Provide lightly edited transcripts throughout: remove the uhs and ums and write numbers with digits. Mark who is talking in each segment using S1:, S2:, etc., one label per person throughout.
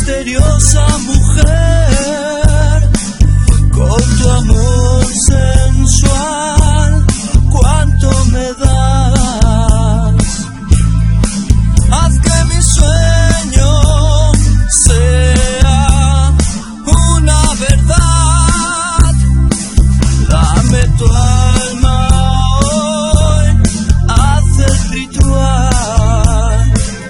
S1: misteriosa mujer, con tu amor sensual, cuánto me das. Haz que mi sueño sea una verdad. Dame tu alma hoy, haz el ritual.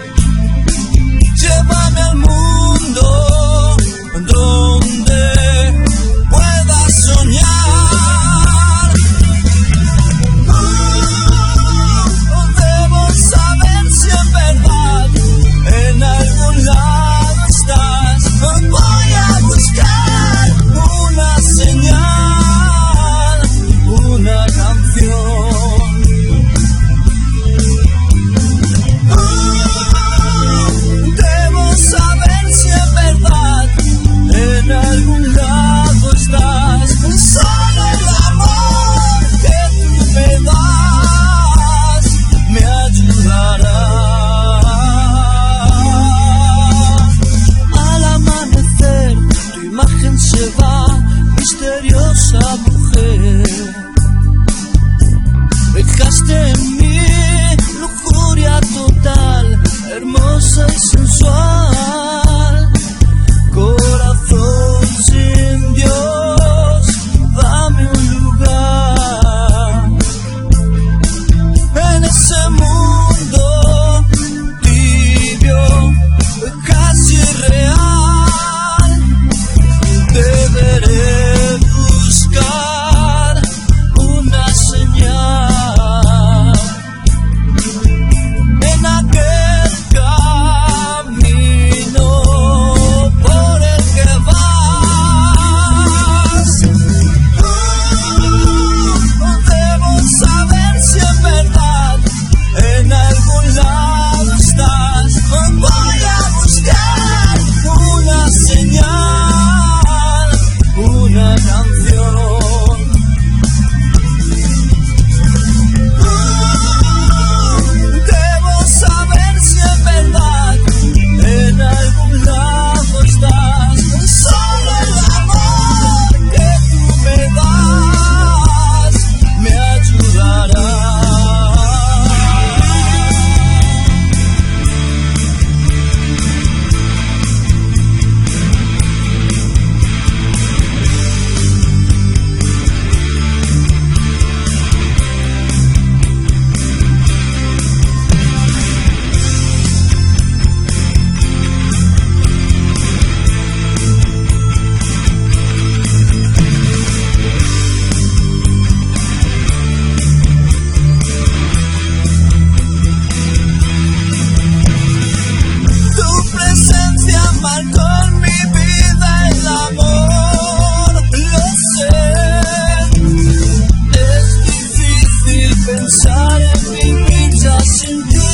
S1: Llévame al mundo donde puedas soñar. Debo saber si en verdad en algún lado estás. Voy a buscar una señal, una canción. Debo saber si en verdad en algún lado estás. Solo el amor que tú me das me ayudará. Al amanecer tu imagen se va, misteriosa mujer. Dejaste en mí lujuria total, hermosa y sensual. Corazón sin Dios, dame un lugar en ese mundo tibio, casi real. Deberé buscar una señal en aquel camino por el que vas. Debo saber si en verdad en algún lado estás. Voy a buscar una señal, una canción. Debo saber si en verdad en algún lado estás. Solo el amor que tú me das me ayudará. Tu presencia marcó en mi vida el amor, lo sé. Es difícil pensar en mi vida sin ti.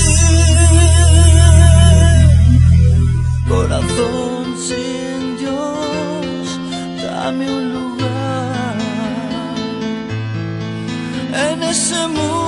S1: Corazón sin Dios, dame un lugar en ese mundo